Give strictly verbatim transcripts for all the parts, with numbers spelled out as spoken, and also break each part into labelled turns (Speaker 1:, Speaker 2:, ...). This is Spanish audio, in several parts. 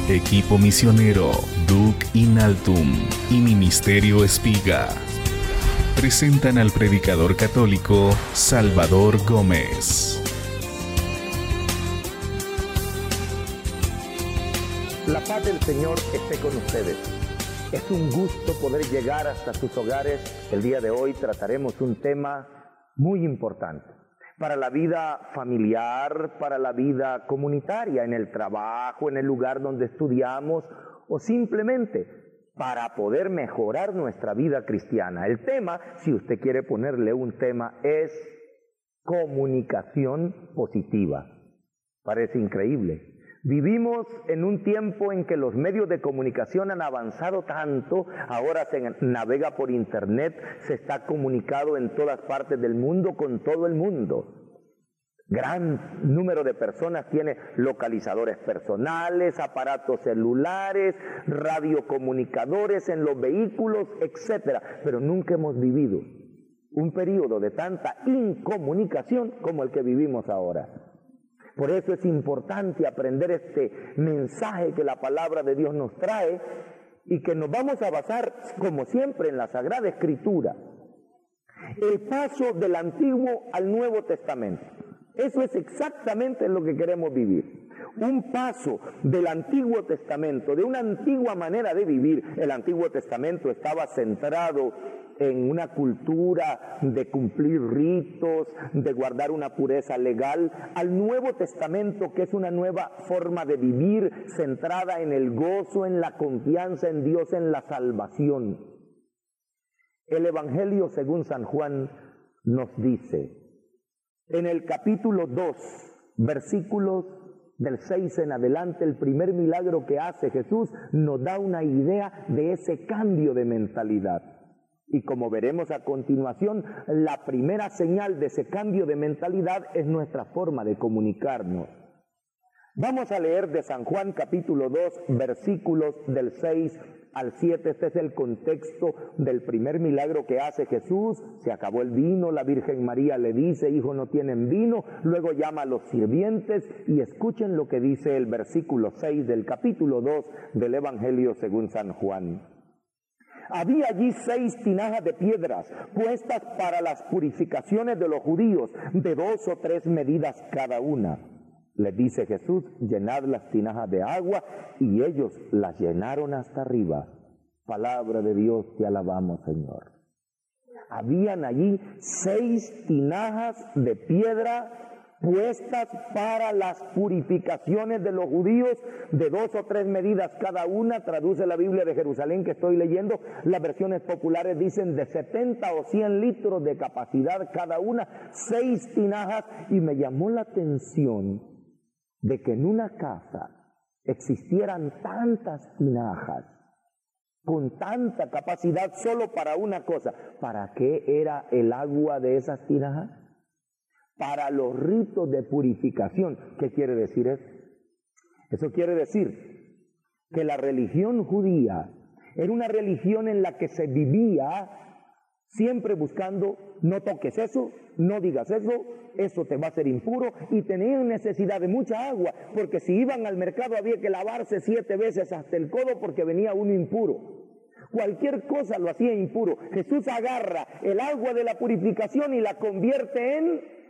Speaker 1: Equipo Misionero Duc Inaltum y Ministerio Espiga presentan al predicador católico Salvador Gómez.
Speaker 2: La paz del Señor esté con ustedes. Es un gusto poder llegar hasta sus hogares. El día de hoy trataremos un tema muy importante para la vida familiar, para la vida comunitaria, en el trabajo, en el lugar donde estudiamos o simplemente para poder mejorar nuestra vida cristiana. El tema, si usted quiere ponerle un tema, es comunicación positiva. Parece increíble. Vivimos en un tiempo en que los medios de comunicación han avanzado tanto, ahora se navega por internet, se está comunicado en todas partes del mundo con todo el mundo. Gran número de personas tiene localizadores personales, aparatos celulares, radiocomunicadores en los vehículos, etcétera. Pero nunca hemos vivido un periodo de tanta incomunicación como el que vivimos ahora. Por eso es importante aprender este mensaje que la palabra de Dios nos trae y que nos vamos a basar, como siempre, en la Sagrada Escritura. El paso del Antiguo al Nuevo Testamento. Eso es exactamente lo que queremos vivir. Un paso del Antiguo Testamento, de una antigua manera de vivir. El Antiguo Testamento estaba centrado en una cultura de cumplir ritos, de guardar una pureza legal, al Nuevo Testamento, que es una nueva forma de vivir, centrada en el gozo, en la confianza en Dios, en la salvación. El Evangelio según San Juan nos dice, en el capítulo dos, versículos del seis en adelante, el primer milagro que hace Jesús nos da una idea de ese cambio de mentalidad. Y como veremos a continuación, la primera señal de ese cambio de mentalidad es nuestra forma de comunicarnos. Vamos a leer de San Juan capítulo dos, versículos del seis al siete. Este es el contexto del primer milagro que hace Jesús. Se acabó el vino, la Virgen María le dice, hijo, no tienen vino. Luego llama a los sirvientes y escuchen lo que dice el versículo seis del capítulo dos del Evangelio según San Juan. Había allí seis tinajas de piedras puestas para las purificaciones de los judíos, de dos o tres medidas cada una. Les dice Jesús, llenad las tinajas de agua, y ellos las llenaron hasta arriba. Palabra de Dios, te alabamos, Señor. Habían allí seis tinajas de piedra puestas para las purificaciones de los judíos, de dos o tres medidas cada una. Traduce la Biblia de Jerusalén que estoy leyendo. Las versiones populares dicen de setenta o cien litros de capacidad cada una, seis tinajas. Y me llamó la atención de que en una casa existieran tantas tinajas con tanta capacidad solo para una cosa. ¿Para qué era el agua de esas tinajas? Para los ritos de purificación. ¿Qué quiere decir eso? Eso quiere decir que la religión judía era una religión en la que se vivía siempre buscando, no toques eso, no digas eso, eso te va a hacer impuro, y tenían necesidad de mucha agua, porque si iban al mercado había que lavarse siete veces hasta el codo porque venía uno impuro. Cualquier cosa lo hacía impuro. Jesús agarra el agua de la purificación y la convierte en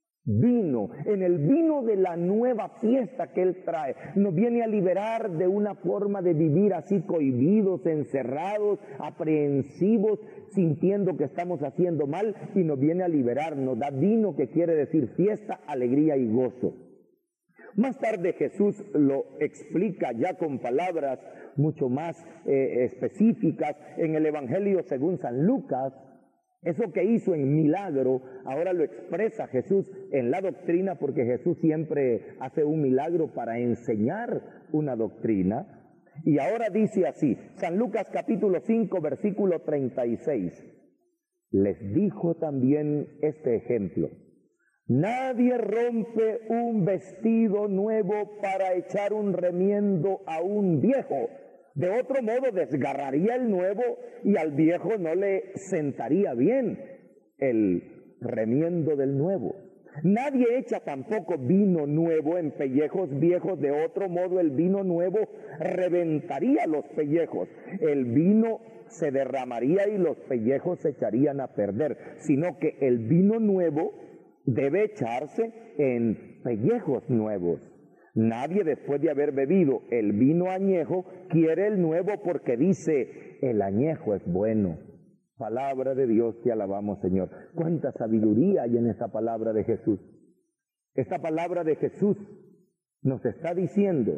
Speaker 2: vino, en el vino de la nueva fiesta que Él trae. Nos viene a liberar de una forma de vivir así cohibidos, encerrados, aprehensivos, sintiendo que estamos haciendo mal, y nos viene a liberar, nos da vino, que quiere decir fiesta, alegría y gozo. Más tarde Jesús lo explica ya con palabras mucho más eh, específicas en el Evangelio según San Lucas. Eso que hizo en milagro, ahora lo expresa Jesús en la doctrina, porque Jesús siempre hace un milagro para enseñar una doctrina. Y ahora dice así, San Lucas capítulo cinco, versículo treinta y seis. Les dijo también este ejemplo. Nadie rompe un vestido nuevo para echar un remiendo a un viejo. De otro modo desgarraría el nuevo y al viejo no le sentaría bien el remiendo del nuevo. Nadie echa tampoco vino nuevo en pellejos viejos, de otro modo el vino nuevo reventaría los pellejos. El vino se derramaría y los pellejos se echarían a perder, sino que el vino nuevo debe echarse en pellejos nuevos. Nadie, después de haber bebido el vino añejo, quiere el nuevo, porque dice, el añejo es bueno. Palabra de Dios, te alabamos, Señor. Cuánta sabiduría hay en esta palabra de Jesús. Esta palabra de Jesús nos está diciendo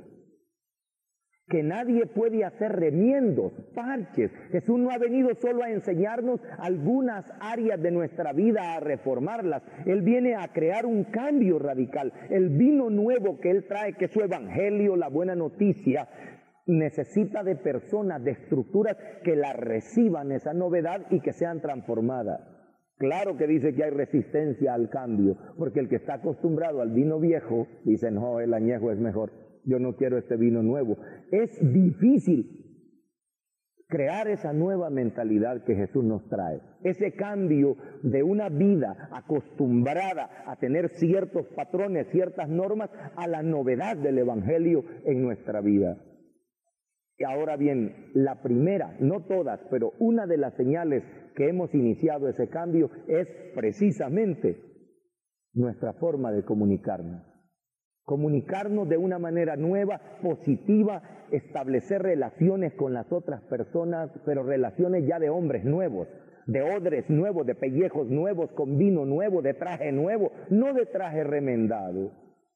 Speaker 2: que nadie puede hacer remiendos, parches. Jesús no ha venido solo a enseñarnos algunas áreas de nuestra vida, a reformarlas. Él viene a crear un cambio radical. El vino nuevo que Él trae, que es su evangelio, la buena noticia, necesita de personas, de estructuras que la reciban, esa novedad, y que sean transformadas. Claro que dice que hay resistencia al cambio, porque el que está acostumbrado al vino viejo, dice, no, el añejo es mejor, yo no quiero este vino nuevo. Es difícil crear esa nueva mentalidad que Jesús nos trae, ese cambio de una vida acostumbrada a tener ciertos patrones, ciertas normas, a la novedad del evangelio en nuestra vida. Y ahora bien, la primera, no todas, pero una de las señales que hemos iniciado ese cambio es precisamente nuestra forma de comunicarnos. Comunicarnos de una manera nueva, positiva, establecer relaciones con las otras personas, pero relaciones ya de hombres nuevos, de odres nuevos, de pellejos nuevos, con vino nuevo, de traje nuevo, no de traje remendado.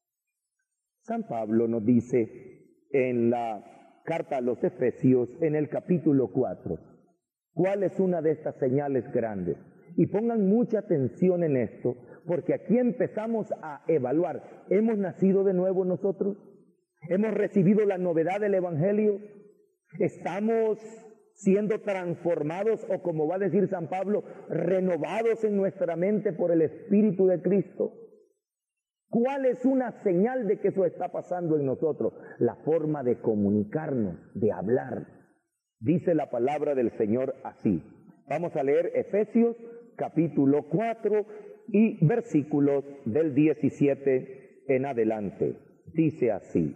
Speaker 2: San Pablo nos dice en la carta a los Efesios, en el capítulo cuatro, ¿cuál es una de estas señales grandes? Y pongan mucha atención en esto, porque aquí empezamos a evaluar, ¿hemos nacido de nuevo nosotros? ¿Hemos recibido la novedad del evangelio? ¿Estamos siendo transformados, o como va a decir San Pablo, renovados en nuestra mente por el Espíritu de Cristo? ¿Cuál es una señal de que eso está pasando en nosotros? La forma de comunicarnos, de hablar. Dice la palabra del Señor así. Vamos a leer Efesios capítulo cuatro y versículos del diecisiete en adelante. Dice así.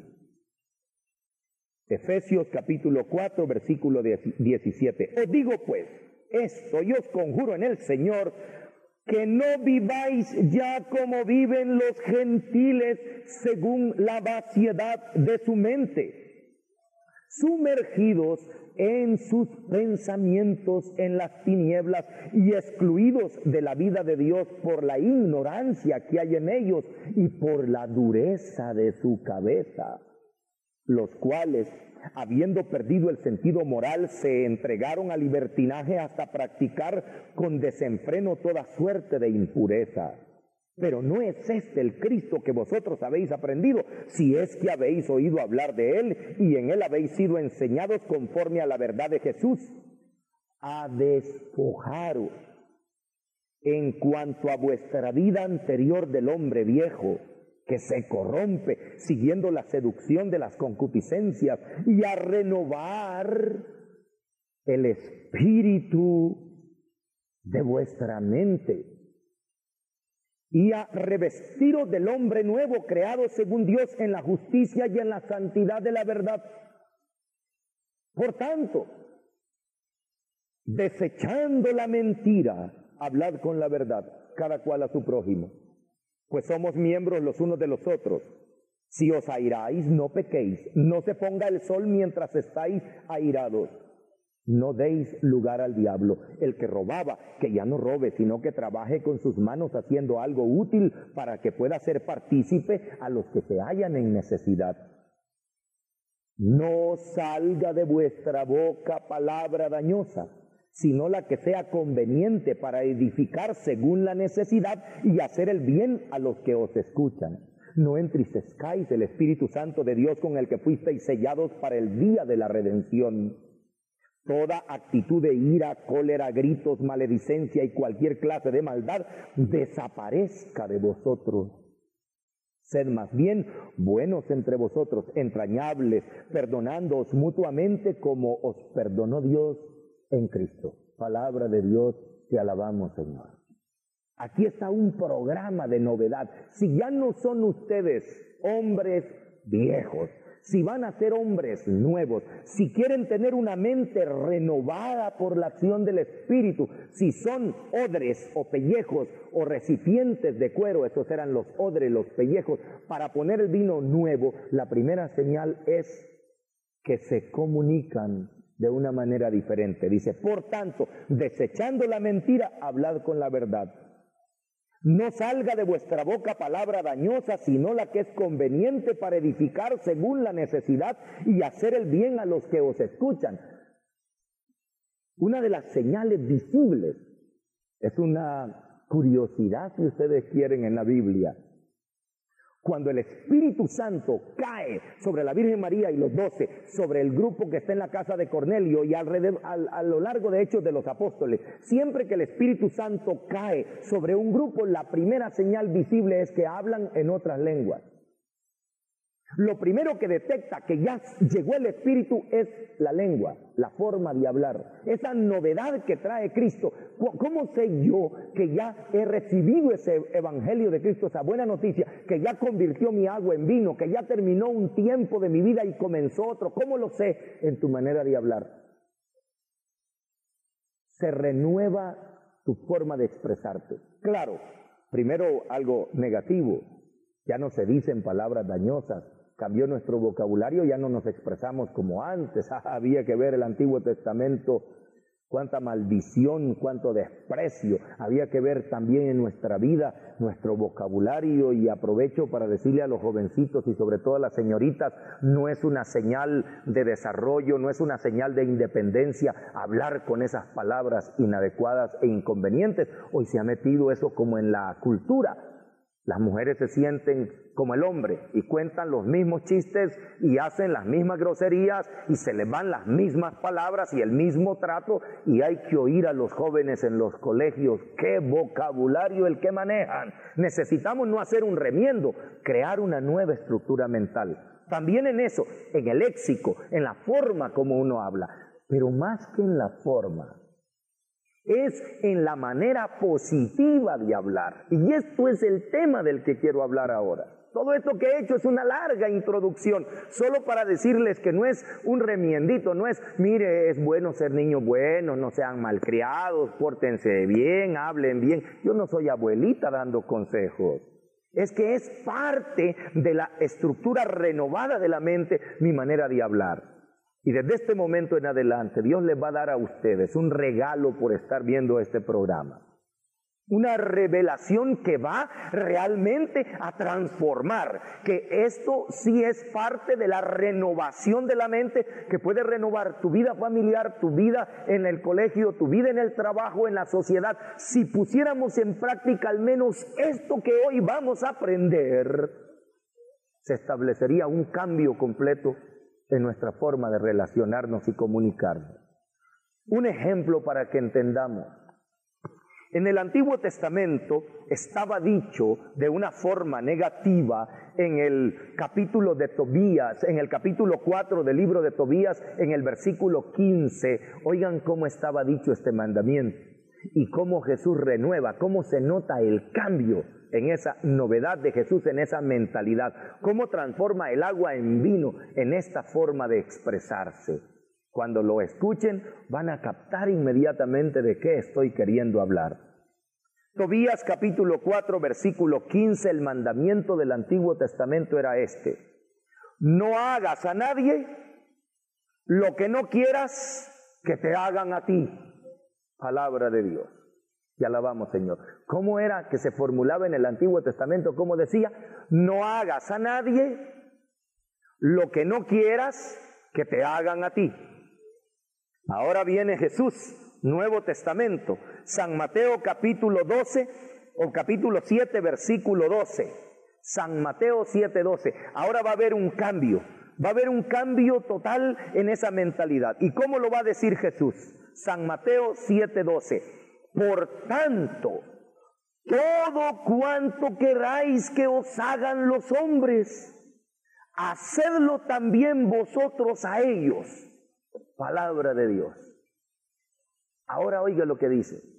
Speaker 2: Efesios capítulo cuatro, versículo diecisiete. Os digo pues, esto yo os conjuro en el Señor, que no viváis ya como viven los gentiles según la vaciedad de su mente, sumergidos en sus pensamientos en las tinieblas y excluidos de la vida de Dios por la ignorancia que hay en ellos y por la dureza de su cabeza, los cuales, habiendo perdido el sentido moral, se entregaron al libertinaje hasta practicar con desenfreno toda suerte de impureza. Pero no es este el Cristo que vosotros habéis aprendido, si es que habéis oído hablar de Él y en Él habéis sido enseñados conforme a la verdad de Jesús, a despojaros en cuanto a vuestra vida anterior del hombre viejo, que se corrompe siguiendo la seducción de las concupiscencias, y a renovar el espíritu de vuestra mente, y a revestiros del hombre nuevo, creado según Dios en la justicia y en la santidad de la verdad. Por tanto, desechando la mentira, hablad con la verdad, cada cual a su prójimo, pues somos miembros los unos de los otros. Si os airáis, no pequéis, no se ponga el sol mientras estáis airados. No deis lugar al diablo. El que robaba, que ya no robe, sino que trabaje con sus manos haciendo algo útil para que pueda ser partícipe a los que se hallan en necesidad. No salga de vuestra boca palabra dañosa, sino la que sea conveniente para edificar según la necesidad y hacer el bien a los que os escuchan. No entristezcáis el Espíritu Santo de Dios, con el que fuisteis sellados para el día de la redención. Toda actitud de ira, cólera, gritos, maledicencia y cualquier clase de maldad desaparezca de vosotros. Sed más bien buenos entre vosotros, entrañables, perdonándoos mutuamente como os perdonó Dios en Cristo. Palabra de Dios, te alabamos, Señor. Aquí está un programa de novedad. Si ya no son ustedes hombres viejos, si van a ser hombres nuevos, si quieren tener una mente renovada por la acción del Espíritu, si son odres o pellejos o recipientes de cuero, esos eran los odres, los pellejos, para poner el vino nuevo, la primera señal es que se comunican de una manera diferente. Dice, por tanto, desechando la mentira, hablad con la verdad. No salga de vuestra boca palabra dañosa, sino la que es conveniente para edificar según la necesidad y hacer el bien a los que os escuchan. Una de las señales visibles es una curiosidad, si ustedes quieren, en la Biblia. Cuando el Espíritu Santo cae sobre la Virgen María y los doce, sobre el grupo que está en la casa de Cornelio y alrededor, a, a lo largo de Hechos de los Apóstoles, siempre que el Espíritu Santo cae sobre un grupo, la primera señal visible es que hablan en otras lenguas. Lo primero que detecta que ya llegó el Espíritu es la lengua, la forma de hablar, esa novedad que trae Cristo. ¿Cómo sé yo que ya he recibido ese evangelio de Cristo, esa buena noticia, que ya convirtió mi agua en vino, que ya terminó un tiempo de mi vida y comenzó otro? ¿Cómo lo sé? En tu manera de hablar. Se renueva tu forma de expresarte. Claro, primero algo negativo, ya no se dicen palabras dañosas. Cambió nuestro vocabulario, ya no nos expresamos como antes. Había que ver el Antiguo Testamento, cuánta maldición, cuánto desprecio. Había que ver también en nuestra vida nuestro vocabulario, y aprovecho para decirle a los jovencitos y sobre todo a las señoritas, no es una señal de desarrollo, no es una señal de independencia hablar con esas palabras inadecuadas e inconvenientes. Hoy se ha metido eso como en la cultura. Las mujeres se sienten como el hombre y cuentan los mismos chistes y hacen las mismas groserías y se les van las mismas palabras y el mismo trato, y hay que oír a los jóvenes en los colegios qué vocabulario el que manejan. Necesitamos no hacer un remiendo, crear una nueva estructura mental. También en eso, en el léxico, en la forma como uno habla, pero más que en la forma, es en la manera positiva de hablar. Y esto es el tema del que quiero hablar ahora. Todo esto que he hecho es una larga introducción, solo para decirles que no es un remiendito, no es, mire, es bueno ser niños buenos, no sean malcriados, pórtense bien, hablen bien. Yo no soy abuelita dando consejos. Es que es parte de la estructura renovada de la mente mi manera de hablar. Y desde este momento en adelante, Dios les va a dar a ustedes un regalo por estar viendo este programa. Una revelación que va realmente a transformar, que esto sí es parte de la renovación de la mente, que puede renovar tu vida familiar, tu vida en el colegio, tu vida en el trabajo, en la sociedad. Si pusiéramos en práctica al menos esto que hoy vamos a aprender, se establecería un cambio completo en nuestra forma de relacionarnos y comunicarnos. Un ejemplo para que entendamos. En el Antiguo Testamento estaba dicho de una forma negativa en el capítulo de Tobías, en el capítulo cuatro del libro de Tobías, en el versículo quince. Oigan cómo estaba dicho este mandamiento y cómo Jesús renueva, cómo se nota el cambio en esa novedad de Jesús, en esa mentalidad, cómo transforma el agua en vino en esta forma de expresarse. Cuando lo escuchen, van a captar inmediatamente de qué estoy queriendo hablar. Tobías capítulo cuatro, versículo quince, el mandamiento del Antiguo Testamento era este: no hagas a nadie lo que no quieras que te hagan a ti. Palabra de Dios. Y alabamos, Señor. ¿Cómo era que se formulaba en el Antiguo Testamento? ¿Cómo decía? No hagas a nadie lo que no quieras que te hagan a ti. Ahora viene Jesús, Nuevo Testamento, San Mateo capítulo doce o capítulo siete, versículo doce. San Mateo siete, doce. Ahora va a haber un cambio, va a haber un cambio total en esa mentalidad. ¿Y cómo lo va a decir Jesús? San Mateo siete, doce. Por tanto, todo cuanto queráis que os hagan los hombres, hacedlo también vosotros a ellos. Palabra de Dios. Ahora oiga lo que dice: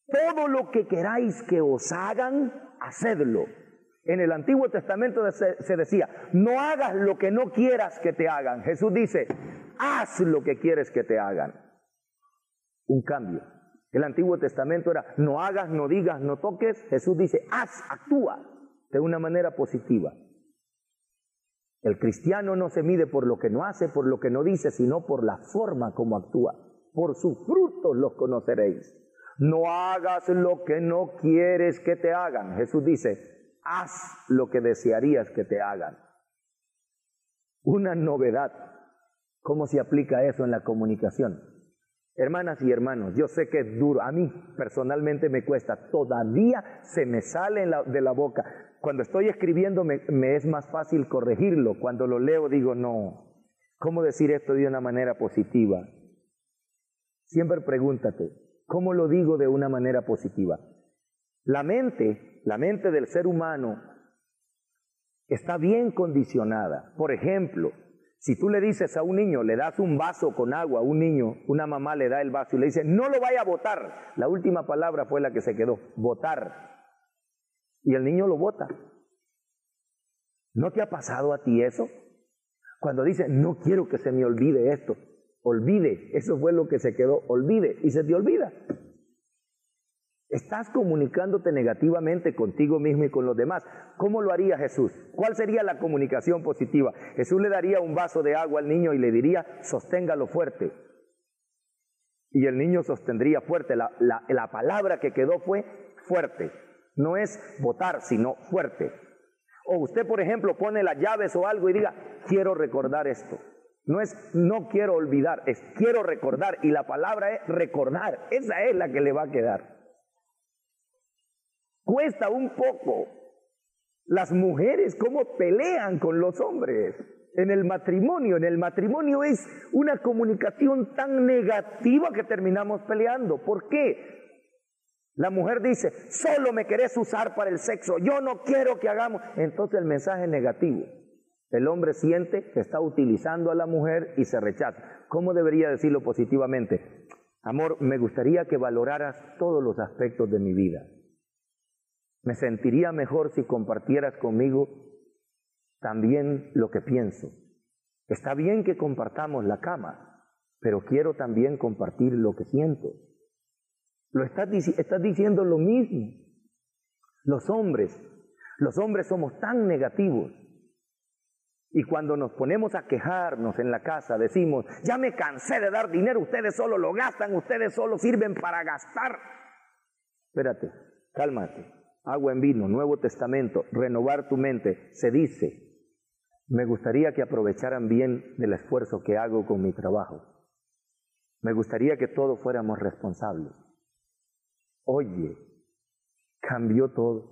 Speaker 2: Todo lo que queráis que os hagan, hacedlo. En el Antiguo Testamento se, se decía, no hagas lo que no quieras que te hagan. Jesús dice, haz lo que quieres que te hagan. Un cambio. El Antiguo Testamento era, no hagas, no digas, no toques. Jesús dice, haz, actúa de una manera positiva. El cristiano no se mide por lo que no hace, por lo que no dice, sino por la forma como actúa. Por sus frutos los conoceréis. No hagas lo que no quieres que te hagan. Jesús dice, haz lo que desearías que te hagan. Una novedad. ¿Cómo se aplica eso en la comunicación? Hermanas y hermanos, yo sé que es duro. A mí personalmente me cuesta. Todavía se me sale en la, de la boca. Cuando estoy escribiendo me, me es más fácil corregirlo. Cuando lo leo digo, no. ¿Cómo decir esto de una manera positiva? Siempre pregúntate, ¿cómo lo digo de una manera positiva? La mente, la mente del ser humano está bien condicionada. Por ejemplo, si tú le dices a un niño, le das un vaso con agua a un niño, una mamá le da el vaso y le dice, no lo vaya a botar. La última palabra fue la que se quedó, botar. Y el niño lo bota. ¿No te ha pasado a ti eso? Cuando dice, no quiero que se me olvide esto. Olvide, eso fue lo que se quedó, olvide, y se te olvida. Estás comunicándote negativamente contigo mismo y con los demás. ¿Cómo lo haría Jesús? ¿Cuál sería la comunicación positiva? Jesús le daría un vaso de agua al niño y le diría, sosténgalo fuerte. Y el niño sostendría fuerte. La, la, la palabra que quedó fue fuerte. No es botar, sino fuerte. O usted, por ejemplo, pone las llaves o algo y diga, quiero recordar esto. No es no quiero olvidar, es quiero recordar. Y la palabra es recordar. Esa es la que le va a quedar. Cuesta un poco. Las mujeres cómo pelean con los hombres en el matrimonio. En el matrimonio es una comunicación tan negativa que terminamos peleando. ¿Por qué? La mujer dice, solo me querés usar para el sexo, yo no quiero que hagamos. Entonces el mensaje es negativo. El hombre siente que está utilizando a la mujer y se rechaza. ¿Cómo debería decirlo positivamente? Amor, me gustaría que valoraras todos los aspectos de mi vida. Me sentiría mejor si compartieras conmigo también lo que pienso. Está bien que compartamos la cama, pero quiero también compartir lo que siento. Lo estás, estás diciendo lo mismo. Los hombres, los hombres somos tan negativos. Y cuando nos ponemos a quejarnos en la casa, decimos, ya me cansé de dar dinero, ustedes solo lo gastan, ustedes solo sirven para gastar. Espérate, cálmate. Agua en vino, Nuevo Testamento, renovar tu mente. Se dice, me gustaría que aprovecharan bien del esfuerzo que hago con mi trabajo. Me gustaría que todos fuéramos responsables. Oye, cambió todo.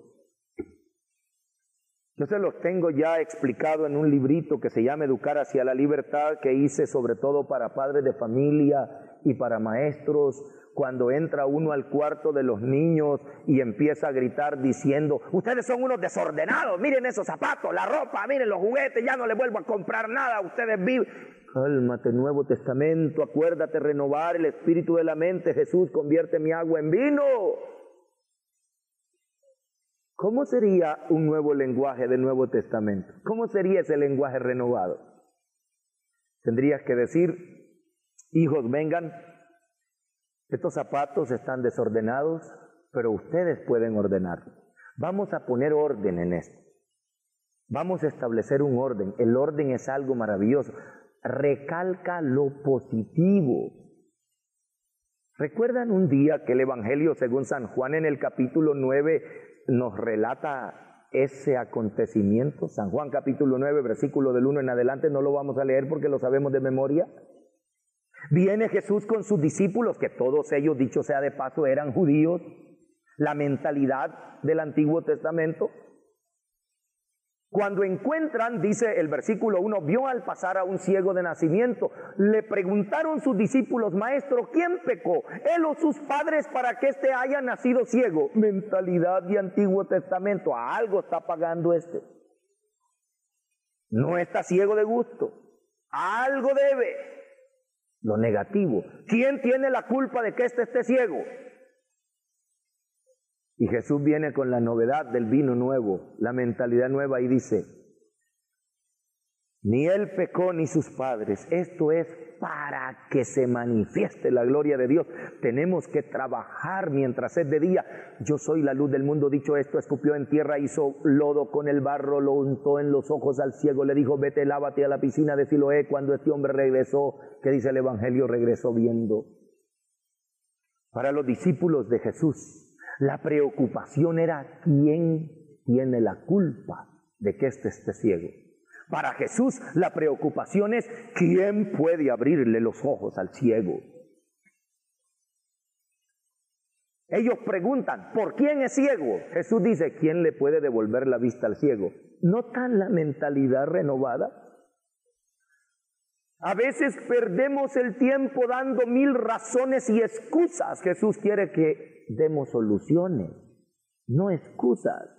Speaker 2: Yo se los tengo ya explicado en un librito que se llama Educar hacia la Libertad, que hice sobre todo para padres de familia y para maestros. Cuando entra uno al cuarto de los niños y empieza a gritar diciendo, ustedes son unos desordenados, miren esos zapatos, la ropa, miren los juguetes, ya no les vuelvo a comprar nada, ustedes viven. Cálmate, Nuevo Testamento, acuérdate renovar el espíritu de la mente. Jesús, convierte mi agua en vino. ¿Cómo sería un nuevo lenguaje del Nuevo Testamento? ¿Cómo sería ese lenguaje renovado? Tendrías que decir, hijos, vengan, estos zapatos están desordenados, pero ustedes pueden ordenarlos. Vamos a poner orden en esto. Vamos a establecer un orden. El orden es algo maravilloso. Recalca lo positivo. ¿Recuerdan un día que el Evangelio según San Juan en el capítulo nueve nos relata ese acontecimiento? San Juan capítulo nueve, versículo del uno en adelante, no lo vamos a leer porque lo sabemos de memoria. Viene Jesús con sus discípulos, que todos ellos, dicho sea de paso, eran judíos, la mentalidad del Antiguo Testamento. Cuando encuentran, dice el versículo uno, vio al pasar a un ciego de nacimiento. Le preguntaron sus discípulos, maestro, ¿quién pecó? ¿Él o sus padres para que éste haya nacido ciego? Mentalidad de Antiguo Testamento. A algo está pagando este. No está ciego de gusto. A algo debe. Lo negativo. ¿Quién tiene la culpa de que éste esté ciego? Y Jesús viene con la novedad del vino nuevo, la mentalidad nueva y dice, ni él pecó ni sus padres, esto es para que se manifieste la gloria de Dios. Tenemos que trabajar mientras es de día. Yo soy la luz del mundo, dicho esto, escupió en tierra, hizo lodo con el barro, lo untó en los ojos al ciego, le dijo, vete, lávate a la piscina de Siloé. Cuando este hombre regresó, ¿qué dice el Evangelio? Regresó viendo. Para los discípulos de Jesús, la preocupación era quién tiene la culpa de que éste esté ciego. Para Jesús la preocupación es quién puede abrirle los ojos al ciego. Ellos preguntan, ¿por quién es ciego? Jesús dice, ¿quién le puede devolver la vista al ciego? ¿Notan la mentalidad renovada? A veces perdemos el tiempo dando mil razones y excusas. Jesús quiere que demos soluciones, no excusas.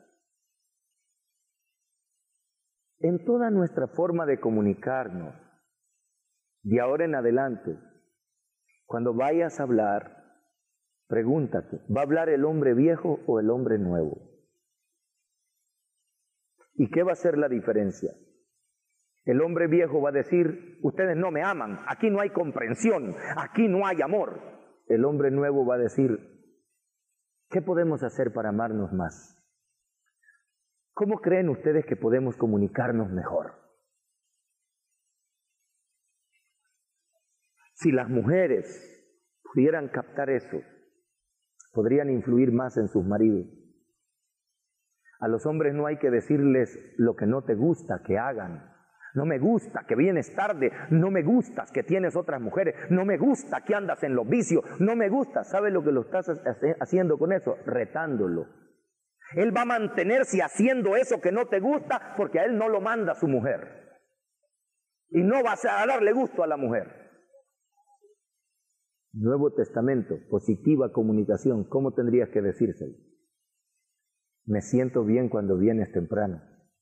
Speaker 2: En toda nuestra forma de comunicarnos, de ahora en adelante, cuando vayas a hablar, pregúntate, ¿va a hablar el hombre viejo o el hombre nuevo? ¿Y qué va a ser la diferencia? El hombre viejo va a decir, ustedes no me aman, aquí no hay comprensión, aquí no hay amor. El hombre nuevo va a decir, ¿qué podemos hacer para amarnos más? ¿Cómo creen ustedes que podemos comunicarnos mejor? Si las mujeres pudieran captar eso, podrían influir más en sus maridos. A los hombres no hay que decirles lo que no te gusta que hagan. No me gusta que vienes tarde, no me gustas que tienes otras mujeres, no me gusta que andas en los vicios, no me gusta. ¿Sabes lo que lo estás haciendo con eso? Retándolo. Él va a mantenerse haciendo eso que no te gusta porque a él no lo manda su mujer. Y no vas a darle gusto a la mujer. Nuevo Testamento, positiva comunicación, ¿cómo tendrías que decírselo? Me siento bien cuando vienes temprano.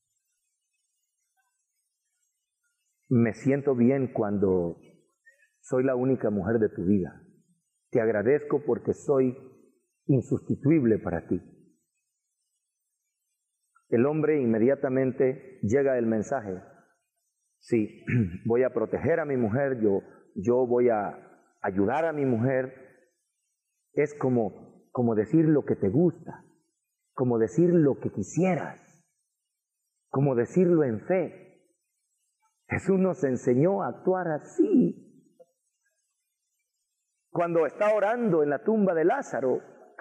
Speaker 2: Me siento bien cuando soy la única mujer de tu vida. Te agradezco porque soy insustituible para ti. El hombre inmediatamente llega el mensaje. Sí, voy a proteger a mi mujer, yo, yo voy a ayudar a mi mujer. Es como, como decir lo que te gusta, como decir lo que quisieras, como decirlo en fe. Jesús nos enseñó a actuar así. Cuando está orando en la tumba de Lázaro,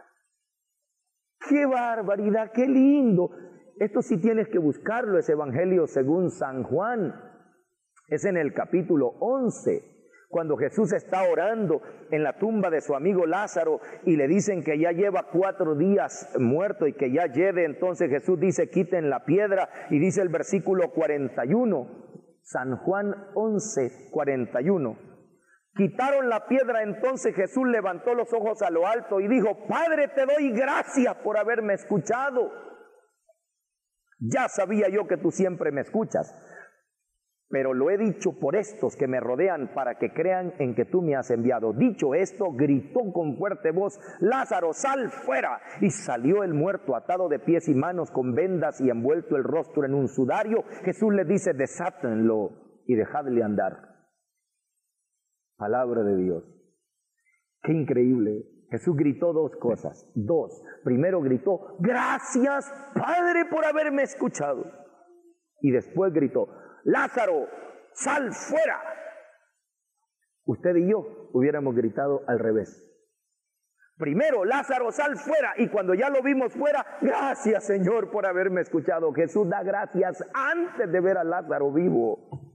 Speaker 2: ¡qué barbaridad, qué lindo! Esto sí tienes que buscarlo, es Evangelio según San Juan. Es en el capítulo once, cuando Jesús está orando en la tumba de su amigo Lázaro y le dicen que ya lleva cuatro días muerto y que ya lleve. Entonces Jesús dice, quiten la piedra, y dice el versículo cuarenta y uno, San Juan once, cuarenta y uno. Quitaron la piedra, entonces Jesús levantó los ojos a lo alto y dijo, Padre, te doy gracias por haberme escuchado. Ya sabía yo que tú siempre me escuchas, pero lo he dicho por estos que me rodean para que crean en que tú me has enviado. Dicho esto, gritó con fuerte voz, Lázaro, sal fuera. Y salió el muerto atado de pies y manos con vendas y envuelto el rostro en un sudario. Jesús le dice, desátenlo y dejadle andar. Palabra de Dios. Qué increíble. Jesús gritó dos cosas, dos. Primero gritó, gracias Padre por haberme escuchado. Y después gritó, Lázaro, sal fuera. Usted y yo hubiéramos gritado al revés. Primero, Lázaro, sal fuera. Y cuando ya lo vimos fuera, gracias Señor por haberme escuchado. Jesús da gracias antes de ver a Lázaro vivo.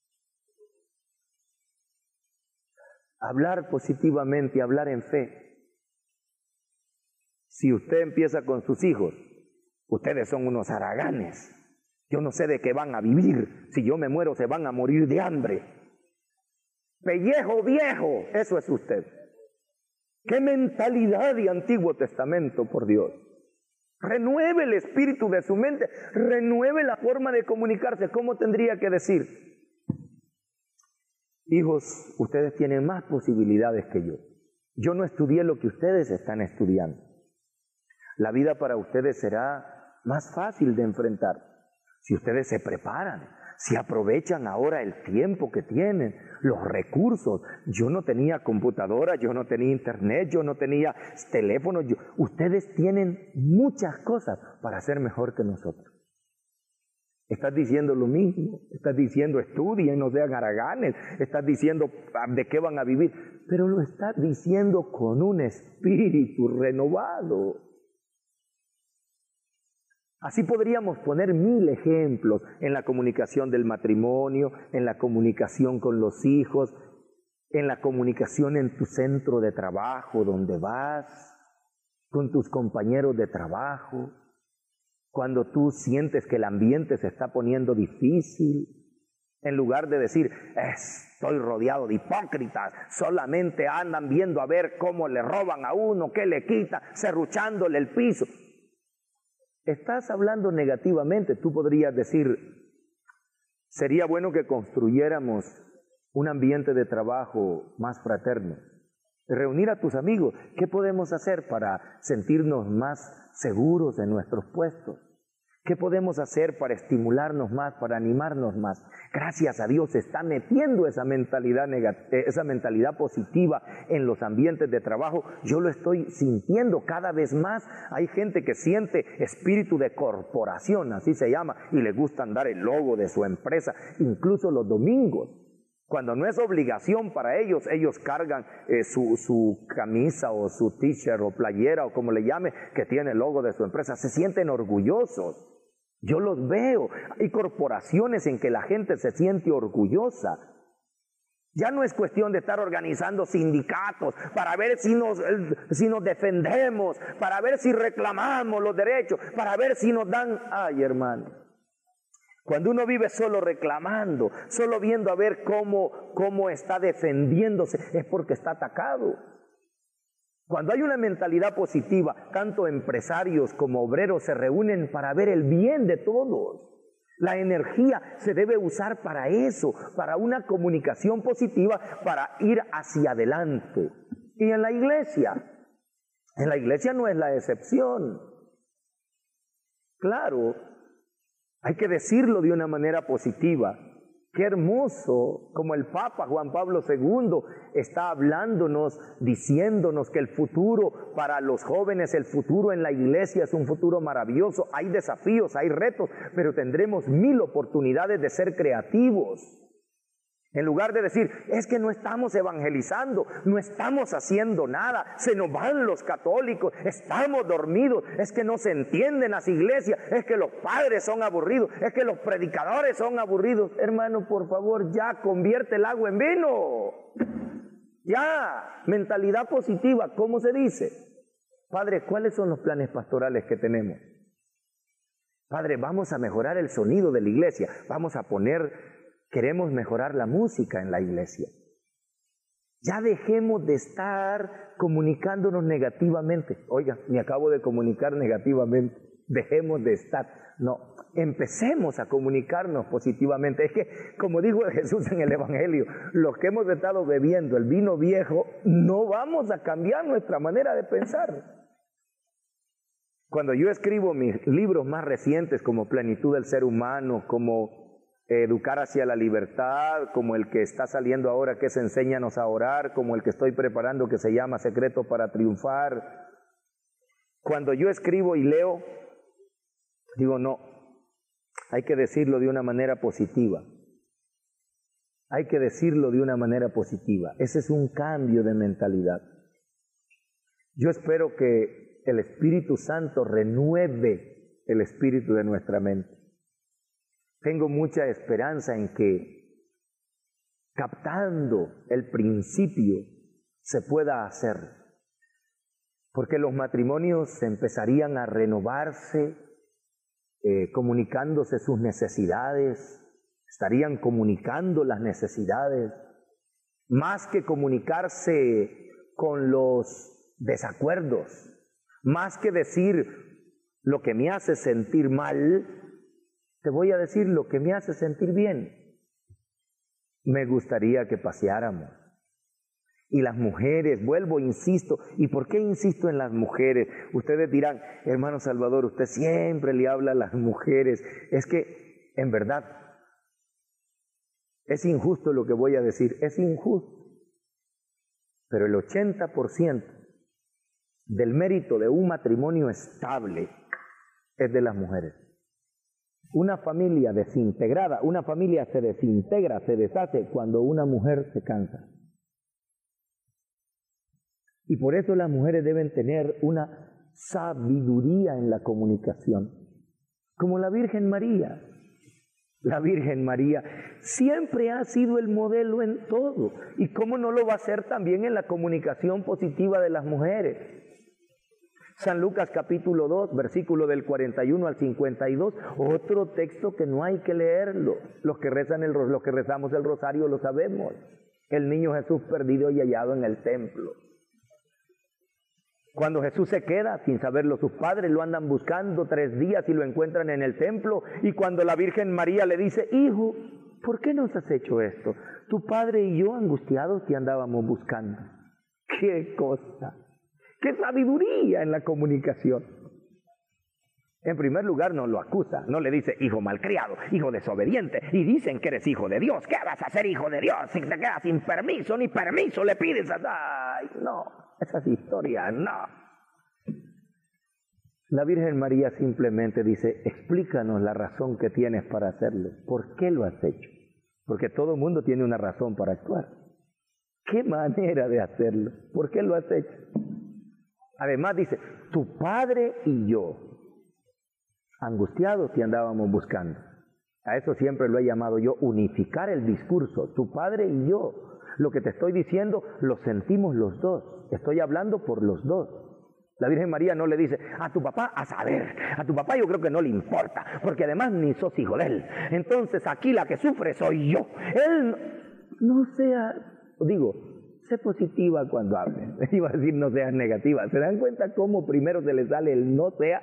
Speaker 2: Hablar positivamente, hablar en fe. Si usted empieza con sus hijos, ustedes son unos haraganes. Yo no sé de qué van a vivir. Si yo me muero, se van a morir de hambre. Pellejo viejo, eso es usted. ¡Qué mentalidad de Antiguo Testamento, por Dios! Renueve el espíritu de su mente, renueve la forma de comunicarse. ¿Cómo tendría que decir? Hijos, ustedes tienen más posibilidades que yo. Yo no estudié lo que ustedes están estudiando. La vida para ustedes será más fácil de enfrentar si ustedes se preparan, si aprovechan ahora el tiempo que tienen, los recursos. Yo no tenía computadora, yo no tenía internet, yo no tenía teléfono. Yo, ustedes tienen muchas cosas para ser mejor que nosotros. Estás diciendo lo mismo, estás diciendo estudien, no sean haraganes, estás diciendo de qué van a vivir, pero lo estás diciendo con un espíritu renovado. Así podríamos poner mil ejemplos en la comunicación del matrimonio, en la comunicación con los hijos, en la comunicación en tu centro de trabajo, donde vas, con tus compañeros de trabajo, cuando tú sientes que el ambiente se está poniendo difícil, en lugar de decir, estoy rodeado de hipócritas, solamente andan viendo a ver cómo le roban a uno, qué le quita, serruchándole el piso. Estás hablando negativamente. Tú podrías decir, sería bueno que construyéramos un ambiente de trabajo más fraterno. Reunir a tus amigos. ¿Qué podemos hacer para sentirnos más seguros en nuestros puestos? ¿Qué podemos hacer para estimularnos más, para animarnos más? Gracias a Dios se está metiendo esa mentalidad negativa, esa mentalidad positiva en los ambientes de trabajo. Yo lo estoy sintiendo cada vez más. Hay gente que siente espíritu de corporación, así se llama, y le gusta andar el logo de su empresa, incluso los domingos. Cuando no es obligación para ellos, ellos cargan eh, su, su camisa o su t-shirt o playera o como le llame, que tiene el logo de su empresa. Se sienten orgullosos. Yo los veo. Hay corporaciones en que la gente se siente orgullosa. Ya no es cuestión de estar organizando sindicatos para ver si nos, si nos defendemos, para ver si reclamamos los derechos, para ver si nos dan... Ay, hermano. Cuando uno vive solo reclamando, solo viendo a ver cómo, cómo está defendiéndose, es porque está atacado. Cuando hay una mentalidad positiva, tanto empresarios como obreros se reúnen para ver el bien de todos. La energía se debe usar para eso, para una comunicación positiva, para ir hacia adelante. Y en la iglesia, en la iglesia no es la excepción. Claro, hay que decirlo de una manera positiva. Qué hermoso como el Papa Juan Pablo segundo está hablándonos, diciéndonos que el futuro para los jóvenes, el futuro en la iglesia es un futuro maravilloso. Hay desafíos, hay retos, pero tendremos mil oportunidades de ser creativos. En lugar de decir, es que no estamos evangelizando, no estamos haciendo nada, se nos van los católicos, estamos dormidos, es que no se entienden las iglesias, es que los padres son aburridos, es que los predicadores son aburridos. Hermano, por favor, ya convierte el agua en vino. Ya, mentalidad positiva, ¿cómo se dice? Padre, ¿cuáles son los planes pastorales que tenemos? Padre, vamos a mejorar el sonido de la iglesia, vamos a poner... Queremos mejorar la música en la iglesia. Ya dejemos de estar comunicándonos negativamente. Oiga, me acabo de comunicar negativamente. Dejemos de estar. No, empecemos a comunicarnos positivamente. Es que, como dijo Jesús en el Evangelio, los que hemos estado bebiendo el vino viejo, no vamos a cambiar nuestra manera de pensar. Cuando yo escribo mis libros más recientes, como Plenitud del Ser Humano, como Educar hacia la Libertad, como el que está saliendo ahora que es Enséñanos a Orar, como el que estoy preparando que se llama Secreto para Triunfar. Cuando yo escribo y leo, digo no, hay que decirlo de una manera positiva. Hay que decirlo de una manera positiva. Ese es un cambio de mentalidad. Yo espero que el Espíritu Santo renueve el espíritu de nuestra mente. Tengo mucha esperanza en que, captando el principio, se pueda hacer. Porque los matrimonios empezarían a renovarse, eh, comunicándose sus necesidades, estarían comunicando las necesidades, más que comunicarse con los desacuerdos, más que decir lo que me hace sentir mal, te voy a decir lo que me hace sentir bien. Me gustaría que paseáramos, Y las mujeres, vuelvo, insisto. ¿Y por qué insisto en las mujeres? Ustedes dirán, hermano Salvador, usted siempre le habla a las mujeres. Es que, en verdad, es injusto lo que voy a decir, es injusto. Pero el ochenta por ciento del mérito de un matrimonio estable es de las mujeres. Una familia desintegrada, una familia se desintegra, se deshace cuando una mujer se cansa. Y por eso las mujeres deben tener una sabiduría en la comunicación, como la Virgen María. La Virgen María siempre ha sido el modelo en todo. ¿Y cómo no lo va a ser también en la comunicación positiva de las mujeres? San Lucas capítulo dos, versículo del cuarenta y uno al cincuenta y dos, otro texto que no hay que leerlo. Los que rezan el, los que rezamos el rosario lo sabemos. El niño Jesús perdido y hallado en el templo. Cuando Jesús se queda sin saberlo, sus padres lo andan buscando tres días y lo encuentran en el templo. Y cuando la Virgen María le dice, hijo, ¿por qué nos has hecho esto? Tu padre y yo angustiados te andábamos buscando. ¡Qué cosa! ¡Qué sabiduría en la comunicación! En primer lugar, no lo acusa, no le dice hijo malcriado, hijo desobediente, y dicen que eres hijo de Dios. ¿Qué vas a hacer hijo de Dios si te quedas sin permiso, ni permiso le pides? ¡Ay, no! Esa es historia, no. La Virgen María simplemente dice, explícanos la razón que tienes para hacerlo. ¿Por qué lo has hecho? Porque todo el mundo tiene una razón para actuar. ¿Qué manera de hacerlo? ¿Por qué lo has hecho? Además dice, tu padre y yo, angustiados te andábamos buscando. A eso siempre lo he llamado yo, unificar el discurso. Tu padre y yo. Lo que te estoy diciendo, lo sentimos los dos. Estoy hablando por los dos. La Virgen María no le dice, a tu papá, a saber, a tu papá yo creo que no le importa, porque además ni sos hijo de él. Entonces aquí la que sufre soy yo. Él no sea, digo, sé positiva cuando hable. Iba a decir no seas negativa. ¿Se dan cuenta cómo primero se le sale el no sea?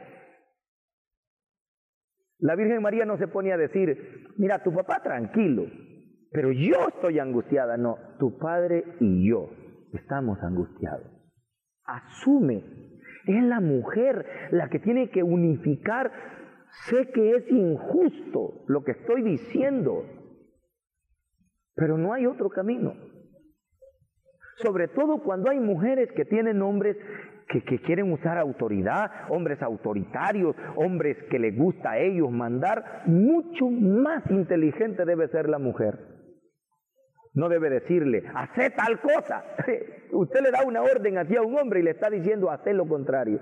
Speaker 2: La Virgen María no se pone a decir, mira, tu papá tranquilo, pero yo estoy angustiada. No, tu padre y yo estamos angustiados. Asume, es la mujer la que tiene que unificar. Sé que es injusto lo que estoy diciendo, pero no hay otro camino. Sobre todo cuando hay mujeres que tienen hombres que, que quieren usar autoridad, hombres autoritarios, hombres que les gusta a ellos mandar, mucho más inteligente debe ser la mujer. No debe decirle, hacé tal cosa. Usted le da una orden hacia un hombre y le está diciendo, hacé lo contrario.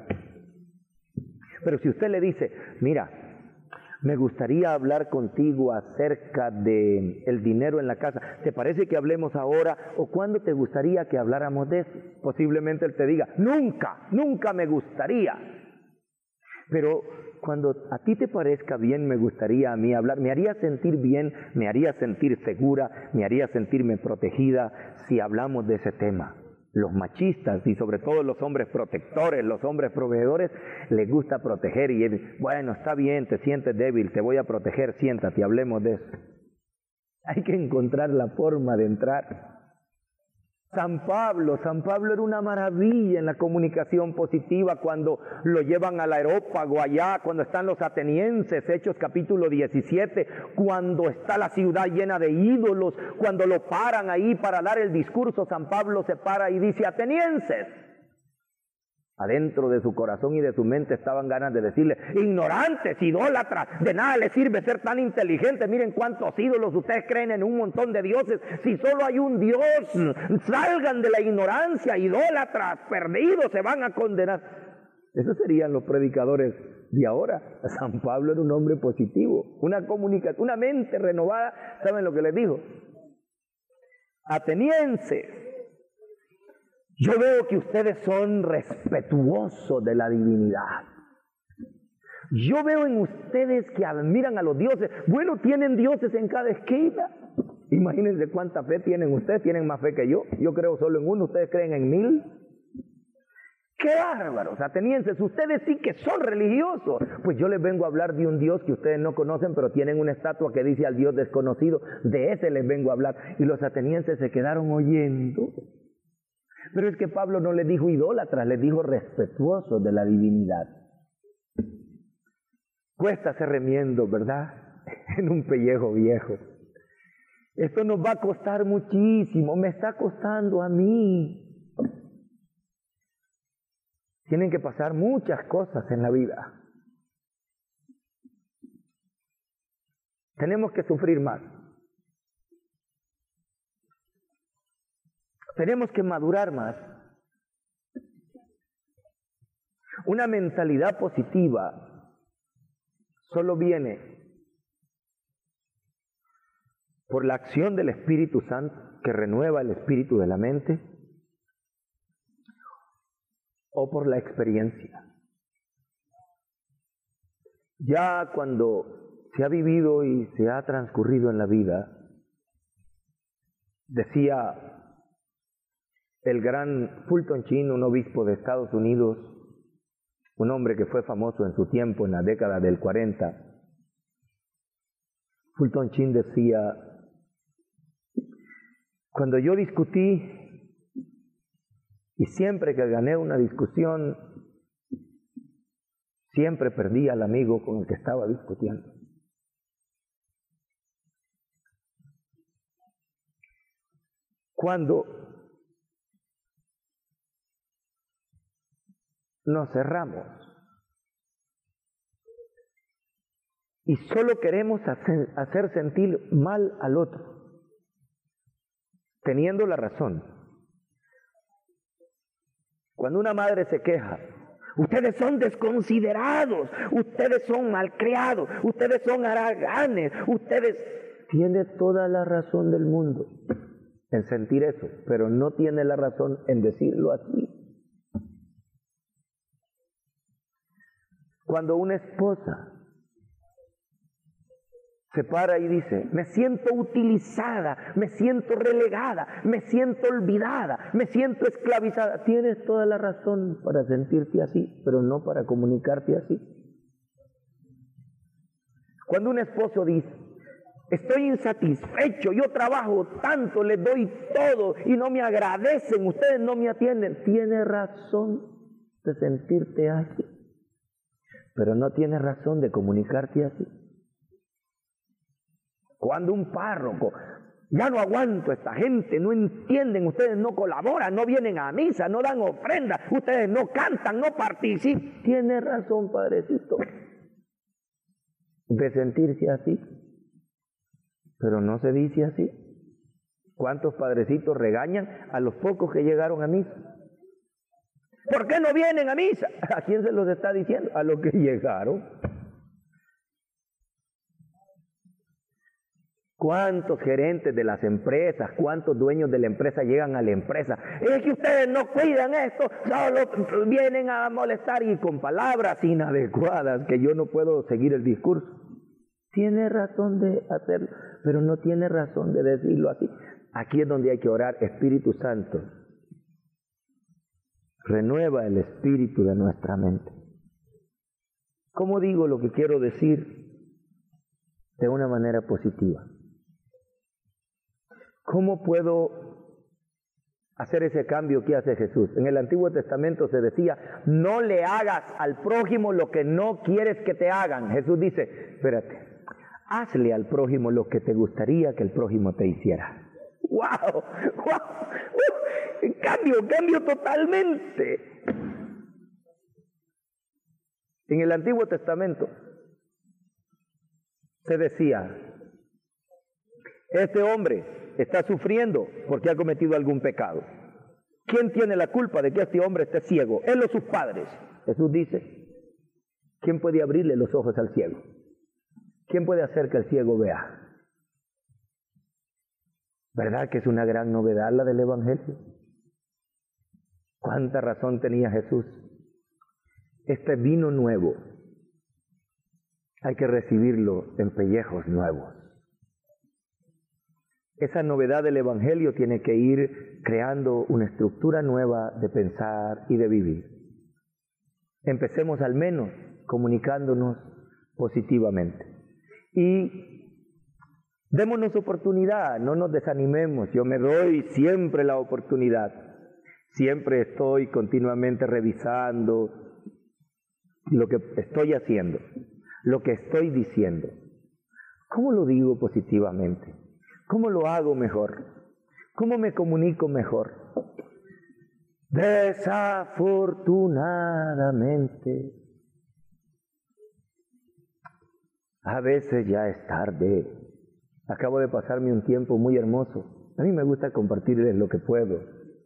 Speaker 2: Pero si usted le dice, mira, me gustaría hablar contigo acerca de el dinero en la casa, ¿te parece que hablemos ahora? ¿O cuándo te gustaría que habláramos de eso? Posiblemente él te diga, nunca, nunca me gustaría. Pero cuando a ti te parezca bien, me gustaría a mí hablar, me haría sentir bien, me haría sentir segura, me haría sentirme protegida si hablamos de ese tema. Los machistas y sobre todo los hombres protectores, los hombres proveedores, les gusta proteger y es, bueno, está bien, te sientes débil, te voy a proteger, siéntate, hablemos de eso. Hay que encontrar la forma de entrar. San Pablo, San Pablo era una maravilla en la comunicación positiva cuando lo llevan al aerópago allá, cuando están los atenienses, Hechos capítulo diecisiete, cuando está la ciudad llena de ídolos, cuando lo paran ahí para dar el discurso, San Pablo se para y dice, atenienses. Adentro de su corazón y de su mente estaban ganas de decirle, ignorantes, idólatras, de nada les sirve ser tan inteligentes, miren cuántos ídolos, ustedes creen en un montón de dioses, si solo hay un Dios, salgan de la ignorancia, idólatras, perdidos, se van a condenar. Esos serían los predicadores de ahora. San Pablo era un hombre positivo, una comunicación, una mente renovada. ¿Saben lo que les dijo? Atenienses, yo veo que ustedes son respetuosos de la divinidad. Yo veo en ustedes que admiran a los dioses. Bueno, tienen dioses en cada esquina. Imagínense cuánta fe tienen ustedes. Tienen más fe que yo. Yo creo solo en uno. Ustedes creen en mil. ¡Qué bárbaros! Atenienses, ustedes sí que son religiosos. Pues yo les vengo a hablar de un Dios que ustedes no conocen, pero tienen una estatua que dice al Dios desconocido. De ese les vengo a hablar. Y los atenienses se quedaron oyendo. Pero es que Pablo no le dijo idólatras, le dijo respetuosos de la divinidad. Cuesta hacer remiendo, ¿verdad? En un pellejo viejo. Esto nos va a costar muchísimo, me está costando a mí. Tienen que pasar muchas cosas en la vida. Tenemos que sufrir más. Tenemos que madurar más. Una mentalidad positiva solo viene por la acción del Espíritu Santo que renueva el espíritu de la mente o por la experiencia. Ya cuando se ha vivido y se ha transcurrido en la vida, decía el gran Fulton Sheen, un obispo de Estados Unidos, un hombre que fue famoso en su tiempo, en la década del cuarenta, Fulton Sheen decía: cuando yo discutí, y siempre que gané una discusión, siempre perdí al amigo con el que estaba discutiendo. Cuando nos cerramos y solo queremos hacer, hacer sentir mal al otro, teniendo la razón. Cuando una madre se queja: ustedes son desconsiderados, ustedes son malcriados, ustedes son haraganes, ustedes... Tiene toda la razón del mundo en sentir eso, pero no tiene la razón en decirlo así. Cuando una esposa se para y dice: me siento utilizada, me siento relegada, me siento olvidada, me siento esclavizada, tienes toda la razón para sentirte así, pero no para comunicarte así. Cuando un esposo dice: estoy insatisfecho, yo trabajo tanto, les doy todo y no me agradecen, ustedes no me atienden, tienes razón de sentirte así, pero no tienes razón de comunicarte así. Cuando un párroco: ya no aguanto a esta gente, no entienden, ustedes no colaboran, no vienen a misa, no dan ofrenda, ustedes no cantan, no participan. Tiene razón, padrecito, de sentirse así, pero no se dice así. ¿Cuántos padrecitos regañan a los pocos que llegaron a misa? ¿Por qué no vienen a misa? ¿A quién se los está diciendo? A los que llegaron. ¿Cuántos gerentes de las empresas, cuántos dueños de la empresa llegan a la empresa? Es que ustedes no cuidan esto, solo vienen a molestar, y con palabras inadecuadas que yo no puedo seguir el discurso. Tiene razón de hacerlo, pero no tiene razón de decirlo así. Aquí es donde hay que orar: Espíritu Santo, renueva el espíritu de nuestra mente. ¿Cómo digo lo que quiero decir de una manera positiva? ¿Cómo puedo hacer ese cambio que hace Jesús? En el Antiguo Testamento se decía: no le hagas al prójimo lo que no quieres que te hagan. Jesús dice: espérate, hazle al prójimo lo que te gustaría que el prójimo te hiciera. ¡Wow! ¡Wow! ¡Uh! Cambio, cambio totalmente. En el Antiguo Testamento se decía: este hombre está sufriendo porque ha cometido algún pecado. ¿Quién tiene la culpa de que este hombre esté ciego? ¿Él o sus padres? Jesús dice: ¿quién puede abrirle los ojos al ciego? ¿Quién puede hacer que el ciego vea? ¿Verdad que es una gran novedad la del Evangelio? ¿Cuánta razón tenía Jesús? Este vino nuevo hay que recibirlo en pellejos nuevos. Esa novedad del Evangelio tiene que ir creando una estructura nueva de pensar y de vivir. Empecemos al menos comunicándonos positivamente. Y démonos oportunidad, no nos desanimemos. Yo me doy siempre la oportunidad. Siempre estoy continuamente revisando lo que estoy haciendo, lo que estoy diciendo. ¿Cómo lo digo positivamente? ¿Cómo lo hago mejor? ¿Cómo me comunico mejor? Desafortunadamente, a veces ya es tarde. Acabo de pasarme un tiempo muy hermoso. A mí me gusta compartirles lo que puedo.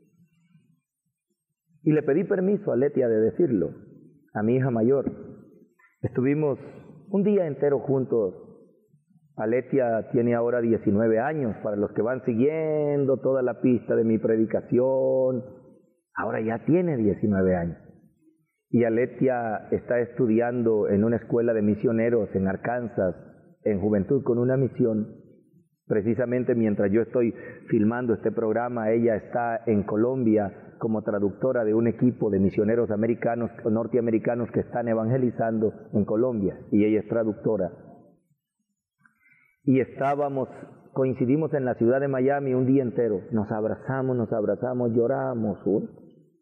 Speaker 2: Y le pedí permiso a Letia de decirlo, a mi hija mayor. Estuvimos un día entero juntos. Aletia tiene ahora diecinueve años, para los que van siguiendo toda la pista de mi predicación, ahora ya tiene diecinueve años. Y Aletia está estudiando en una escuela de misioneros en Arkansas, en Juventud con una Misión. Precisamente mientras yo estoy filmando este programa, ella está en Colombia como traductora de un equipo de misioneros americanos, norteamericanos que están evangelizando en Colombia, y ella es traductora. Y estábamos, coincidimos en la ciudad de Miami un día entero, nos abrazamos, nos abrazamos, lloramos juntos.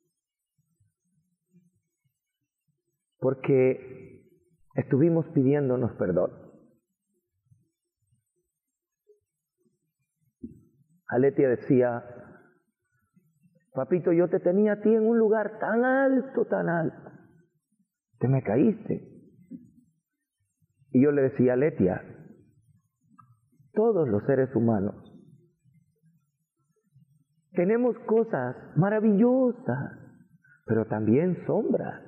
Speaker 2: Porque estuvimos pidiéndonos perdón. Aletia decía, papito, yo te tenía a ti en un lugar tan alto, tan alto, te me caíste. Y yo le decía, Aletia, todos los seres humanos tenemos cosas maravillosas, pero también sombras.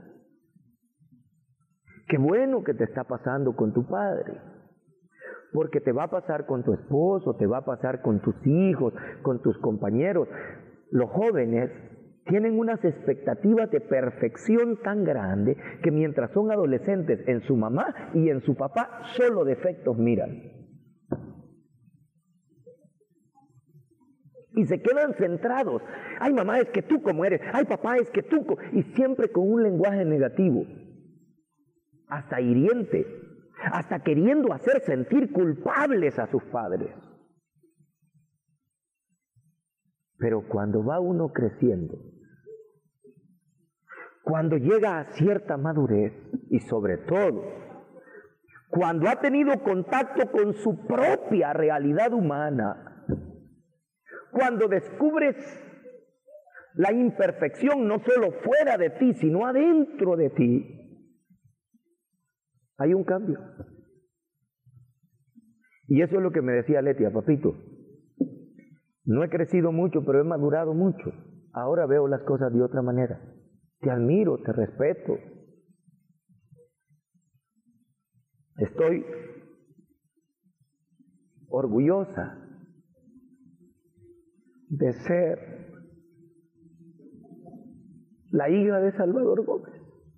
Speaker 2: Qué bueno que te está pasando con tu padre, porque te va a pasar con tu esposo, te va a pasar con tus hijos, con tus compañeros. Los jóvenes tienen unas expectativas de perfección tan grandes que mientras son adolescentes en su mamá y en su papá solo defectos miran. Y se quedan centrados. Ay, mamá, es que tú como eres. Ay, papá, es que tú. Y siempre con un lenguaje negativo. Hasta hiriente. Hasta queriendo hacer sentir culpables a sus padres. Pero cuando va uno creciendo, cuando llega a cierta madurez y sobre todo, cuando ha tenido contacto con su propia realidad humana, cuando descubres la imperfección no solo fuera de ti, sino adentro de ti, hay un cambio. Y eso es lo que me decía Letia, papito, no he crecido mucho, pero he madurado mucho. Ahora veo las cosas de otra manera. Te admiro, te respeto. Estoy orgullosa de ser la hija de Salvador Gómez.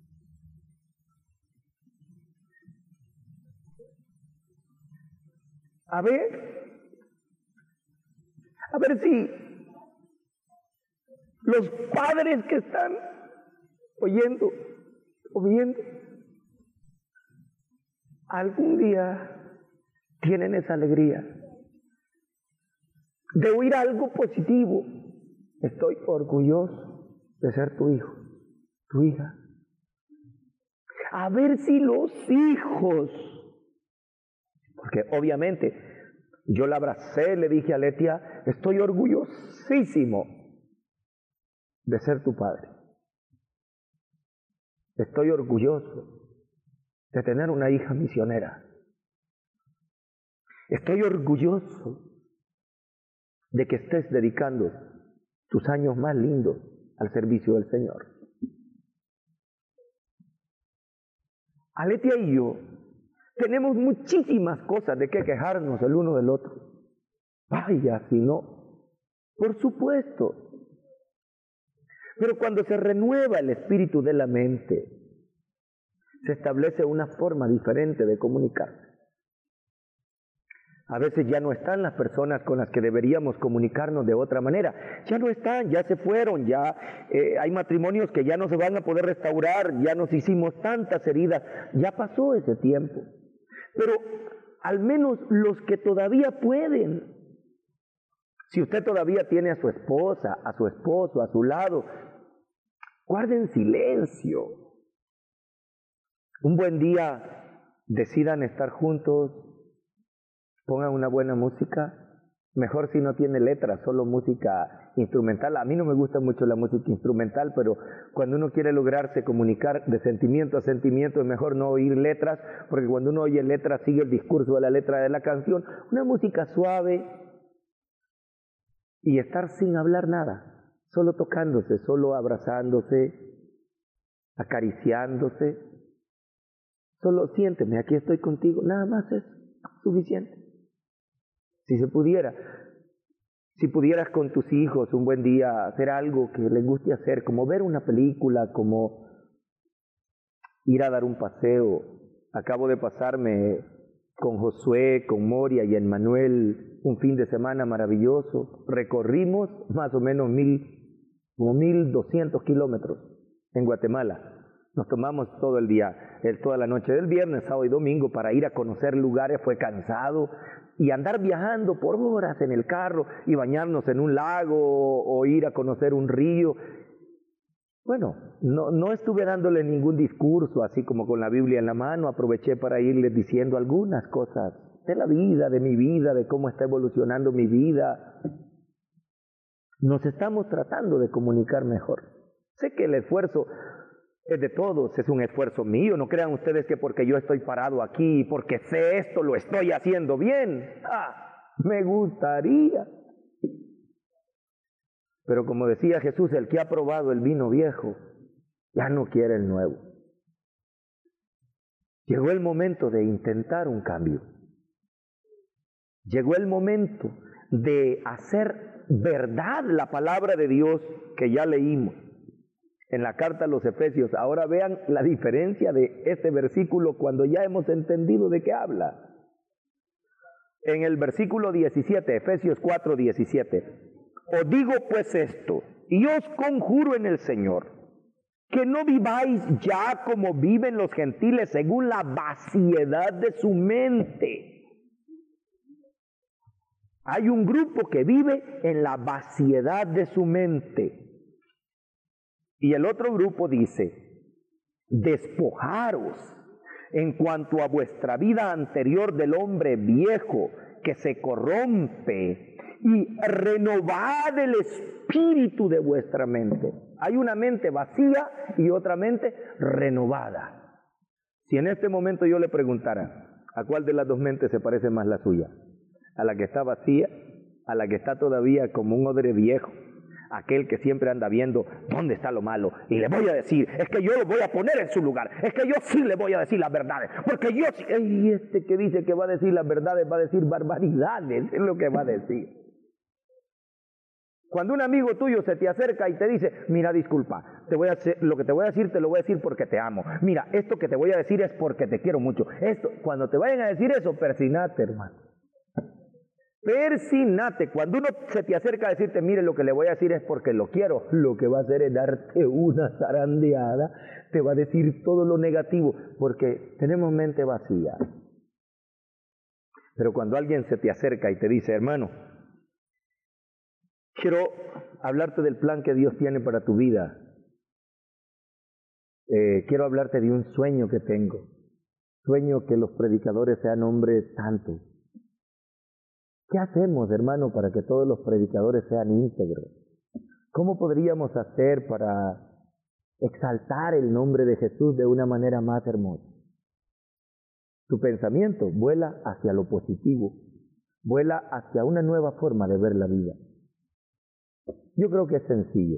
Speaker 2: A ver, a ver si los padres que están oyendo o viendo algún día tienen esa alegría de oír algo positivo. Estoy orgulloso de ser tu hijo, tu hija. A ver si los hijos, porque obviamente yo la abracé, le dije a Letia, estoy orgullosísimo de ser tu padre. Estoy orgulloso de tener una hija misionera. Estoy orgulloso de que estés dedicando tus años más lindos al servicio del Señor. Aletia y yo tenemos muchísimas cosas de qué quejarnos el uno del otro. Vaya, si no, por supuesto. Pero cuando se renueva el espíritu de la mente, se establece una forma diferente de comunicarse. A veces ya no están las personas con las que deberíamos comunicarnos de otra manera. Ya no están, ya se fueron, ya eh, hay matrimonios que ya no se van a poder restaurar, ya nos hicimos tantas heridas, ya pasó ese tiempo. Pero al menos los que todavía pueden, si usted todavía tiene a su esposa, a su esposo, a su lado, Guarden silencio. Un buen día decidan estar juntos, pongan una buena música. Mejor si no tiene letras, solo música instrumental. A mí no me gusta mucho la música instrumental, pero cuando uno quiere lograrse comunicar de sentimiento a sentimiento, es mejor no oír letras, porque cuando uno oye letras sigue el discurso de la letra de la canción. Una música suave y estar sin hablar nada, solo tocándose, solo abrazándose, acariciándose. Solo siénteme, aquí estoy contigo, nada más es suficiente. Si se pudiera, si pudieras con tus hijos un buen día hacer algo que les guste hacer, como ver una película, como ir a dar un paseo. Acabo de pasarme con Josué, con Moria y Emmanuel un fin de semana maravilloso. Recorrimos más o menos mil, como mil doscientos kilómetros en Guatemala. Nos tomamos todo el día, el, toda la noche del viernes, sábado y domingo para ir a conocer lugares. Fue cansado. Y andar viajando por horas en el carro y bañarnos en un lago o ir a conocer un río. Bueno, no, no estuve dándole ningún discurso así como con la Biblia en la mano. Aproveché para irles diciendo algunas cosas de la vida, de mi vida, de cómo está evolucionando mi vida. Nos estamos tratando de comunicar mejor. Sé que el esfuerzo es de todos, es un esfuerzo mío. No crean ustedes que porque yo estoy parado aquí, porque sé esto, lo estoy haciendo bien. ¡Ah! Me gustaría. Pero como decía Jesús, el que ha probado el vino viejo, ya no quiere el nuevo. Llegó el momento de intentar un cambio. Llegó el momento de hacer verdad la palabra de Dios que ya leímos en la carta a los Efesios. Ahora vean la diferencia de este versículo cuando ya hemos entendido de qué habla. En el versículo diecisiete, Efesios cuatro, diecisiete. Os digo pues esto, y os conjuro en el Señor, que no viváis ya como viven los gentiles según la vaciedad de su mente. Hay un grupo que vive en la vaciedad de su mente. Y el otro grupo dice, despojaros en cuanto a vuestra vida anterior del hombre viejo que se corrompe y renovad el espíritu de vuestra mente. Hay una mente vacía y otra mente renovada. Si en este momento yo le preguntara, ¿a cuál de las dos mentes se parece más la suya? ¿A la que está vacía? ¿A la que está todavía como un odre viejo? Aquel que siempre anda viendo dónde está lo malo, y le voy a decir, es que yo lo voy a poner en su lugar, es que yo sí le voy a decir las verdades, porque yo sí, y este que dice que va a decir las verdades, va a decir barbaridades, es lo que va a decir. Cuando un amigo tuyo se te acerca y te dice, mira, disculpa, te voy a hacer, lo que te voy a decir, te lo voy a decir porque te amo, mira, esto que te voy a decir es porque te quiero mucho, esto, cuando te vayan a decir eso, persinate, hermano. Persinate. Cuando uno se te acerca a decirte, mire, lo que le voy a decir es porque lo quiero, lo que va a hacer es darte una zarandeada, te va a decir todo lo negativo, porque tenemos mente vacía. Pero cuando alguien se te acerca y te dice, hermano, quiero hablarte del plan que Dios tiene para tu vida, eh, quiero hablarte de un sueño que tengo, sueño que los predicadores sean hombres santos. ¿Qué hacemos, hermano, para que todos los predicadores sean íntegros? ¿Cómo podríamos hacer para exaltar el nombre de Jesús de una manera más hermosa? Tu pensamiento vuela hacia lo positivo, vuela hacia una nueva forma de ver la vida. Yo creo que es sencillo.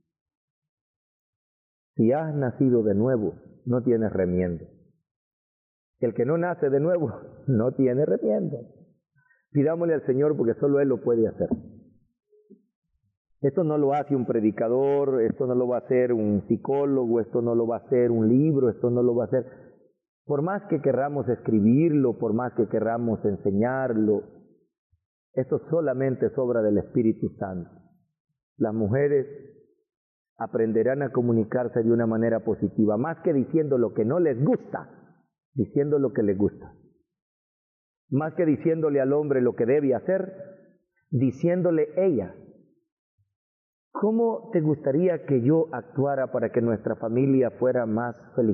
Speaker 2: Si has nacido de nuevo, no tienes remiendo. El que no nace de nuevo, no tiene remiendo. Pidámosle al Señor porque solo Él lo puede hacer. Esto no lo hace un predicador, esto no lo va a hacer un psicólogo, esto no lo va a hacer un libro, esto no lo va a hacer. Por más que querramos escribirlo, por más que querramos enseñarlo, esto solamente es obra del Espíritu Santo. Las mujeres aprenderán a comunicarse de una manera positiva, más que diciendo lo que no les gusta, diciendo lo que les gusta. Más que diciéndole al hombre lo que debe hacer, diciéndole ella ¿cómo te gustaría que yo actuara para que nuestra familia fuera más feliz?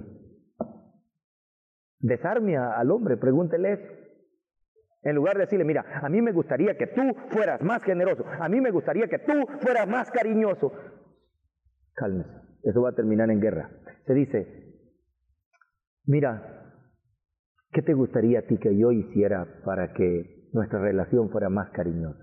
Speaker 2: Desarme a- al hombre, pregúntele eso. En lugar de decirle, mira, a mí me gustaría que tú fueras más generoso, a mí me gustaría que tú fueras más cariñoso. Cálmese, eso va a terminar en guerra. Se dice, mira, ¿qué te gustaría a ti que yo hiciera para que nuestra relación fuera más cariñosa?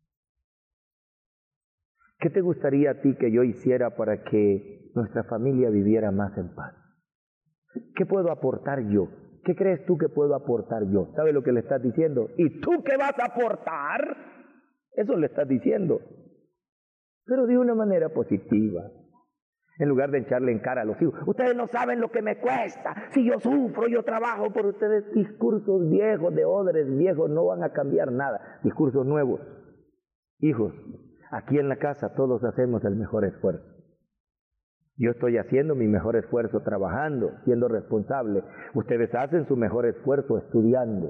Speaker 2: ¿Qué te gustaría a ti que yo hiciera para que nuestra familia viviera más en paz? ¿Qué puedo aportar yo? ¿Qué crees tú que puedo aportar yo? ¿Sabes lo que le estás diciendo? ¿Y tú qué vas a aportar? Eso le estás diciendo. Pero de una manera positiva. En lugar de echarle en cara a los hijos. Ustedes no saben lo que me cuesta. Si yo sufro, yo trabajo por ustedes. Discursos viejos, de odres viejos, no van a cambiar nada. Discursos nuevos. Hijos, aquí en la casa todos hacemos el mejor esfuerzo. Yo estoy haciendo mi mejor esfuerzo trabajando, siendo responsable. Ustedes hacen su mejor esfuerzo estudiando.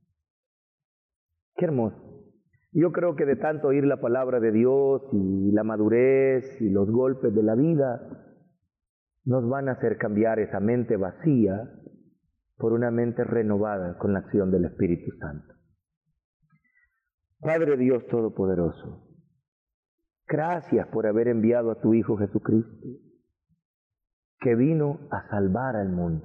Speaker 2: Qué hermoso. Yo creo que de tanto oír la palabra de Dios y la madurez y los golpes de la vida, nos van a hacer cambiar esa mente vacía por una mente renovada con la acción del Espíritu Santo. Padre Dios Todopoderoso, gracias por haber enviado a tu Hijo Jesucristo, que vino a salvar al mundo.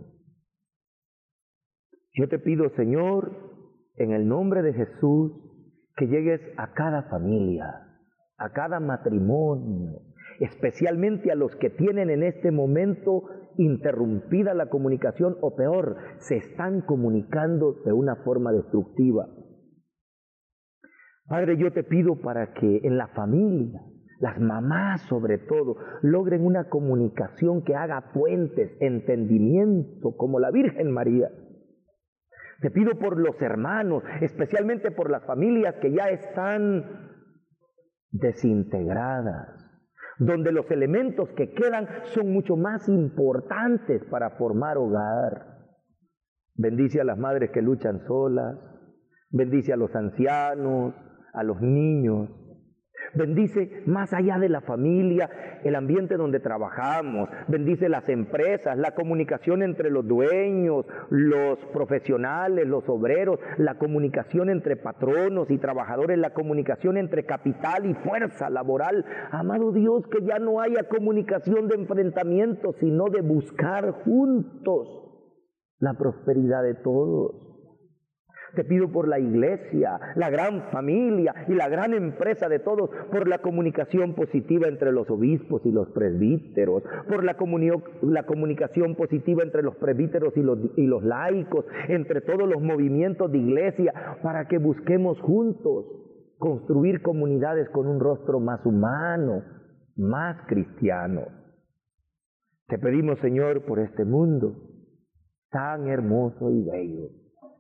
Speaker 2: Yo te pido, Señor, en el nombre de Jesús, que llegues a cada familia, a cada matrimonio, especialmente a los que tienen en este momento interrumpida la comunicación, o peor, se están comunicando de una forma destructiva. Padre, yo te pido para que en la familia, las mamás sobre todo, logren una comunicación que haga puentes, entendimiento, como la Virgen María. Te pido por los hermanos, especialmente por las familias que ya están desintegradas, donde los elementos que quedan son mucho más importantes para formar hogar. Bendice a las madres que luchan solas, bendice a los ancianos, a los niños. Bendice más allá de la familia, el ambiente donde trabajamos. Bendice las empresas, la comunicación entre los dueños, los profesionales, los obreros, la comunicación entre patronos y trabajadores, la comunicación entre capital y fuerza laboral. Amado Dios, que ya no haya comunicación de enfrentamiento, sino de buscar juntos la prosperidad de todos. Te pido por la iglesia, la gran familia y la gran empresa de todos, por la comunicación positiva entre los obispos y los presbíteros, por la, la comunicación positiva entre los presbíteros y los, y los laicos, entre todos los movimientos de iglesia, para que busquemos juntos construir comunidades con un rostro más humano, más cristiano. Te pedimos, Señor, por este mundo tan hermoso y bello,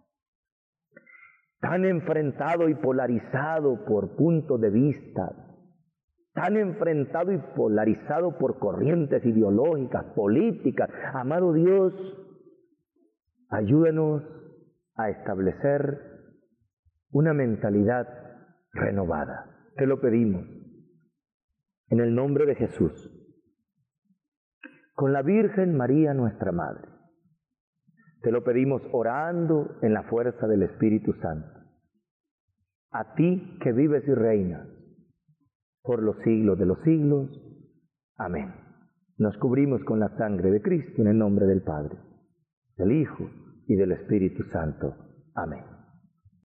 Speaker 2: tan enfrentado y polarizado por puntos de vista, tan enfrentado y polarizado por corrientes ideológicas, políticas. Amado Dios, ayúdanos a establecer una mentalidad renovada. Te lo pedimos en el nombre de Jesús, con la Virgen María nuestra Madre. Te lo pedimos orando en la fuerza del Espíritu Santo. A ti que vives y reinas por los siglos de los siglos. Amén. Nos cubrimos con la sangre de Cristo en el nombre del Padre, del Hijo y del Espíritu Santo. Amén.